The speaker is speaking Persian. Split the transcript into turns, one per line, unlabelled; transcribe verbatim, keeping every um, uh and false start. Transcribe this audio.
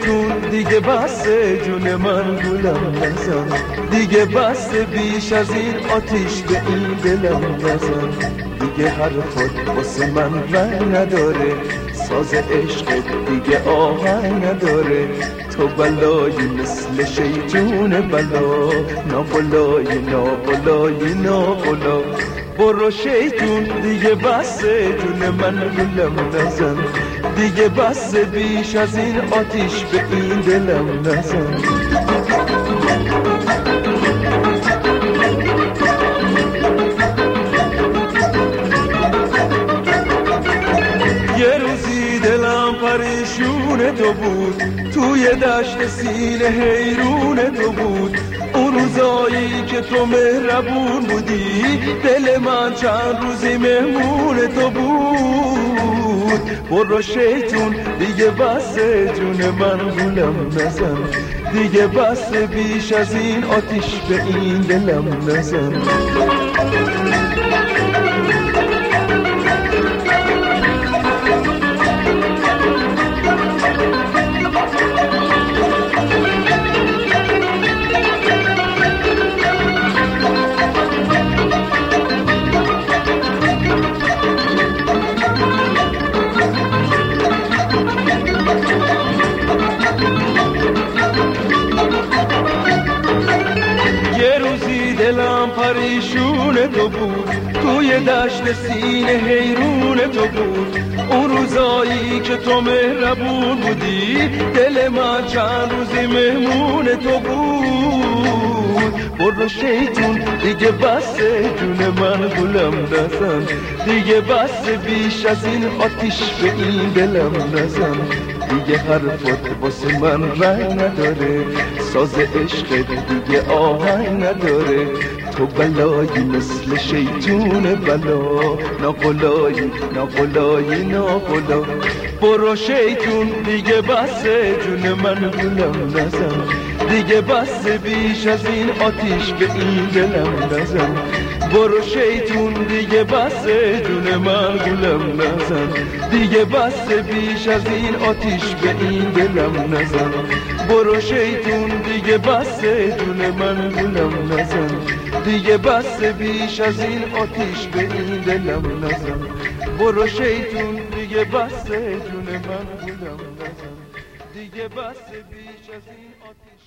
شیطون دیگه بس جون من گولم نزن، دیگه بس بیش از این آتیش به این دلم نزن. دیگه حرفات واسه من رنگ نداره، ساز عشق دیگه آهنگ نداره. تو بلایی مثل شیطون بلا، نابلایی نابلایی نابلا. برو شیطون دیگه بس جون من گولم نزن، دیگه بس بیش از این آتیش به این دلم نزن. یه روزی دلم پریشون تو بود، توی دشت سینه حیرون تو بود. اون روزایی که تو مهربون بودی، دل من چند روزی مهمون تو بود. برو شیطون دیگه بس جون من گولم نزن، دیگه بس بیش از این آتیش به این دلم نزن. دلم پریشون تو بود، توی دشت سینه حیرون تو بود. اون روزایی که تو مهربون بودی، دل من چند روزی مهمون تو بود. برو شیطون دیگه بس جون من گولم نزن، دیگه بس بیش از این آتیش به این دلم نزن. دیگه حرفات واسه من رنگ نداره، ساز عشق دیگه آهنگ نداره. تو بلایی مثل شیطون بلا، ناقلایی ناقلایی ناقلا. برو شیطون دیگه بس جون من گولم نزن، دیگه بس بیش از این آتیش به این دلم نزن. برو شیطون دیگه بس جون من گولم نزن، دیگه بس بیش از این آتیش به این دلم نزن. برو شیطون دیگه بس جون من گولم نزن، دیگه بس بیش از این آتیش به این دلم نزن. برو شیطون دیگه بس جون من گولم نزن، دیگه بس بیش از این آتیش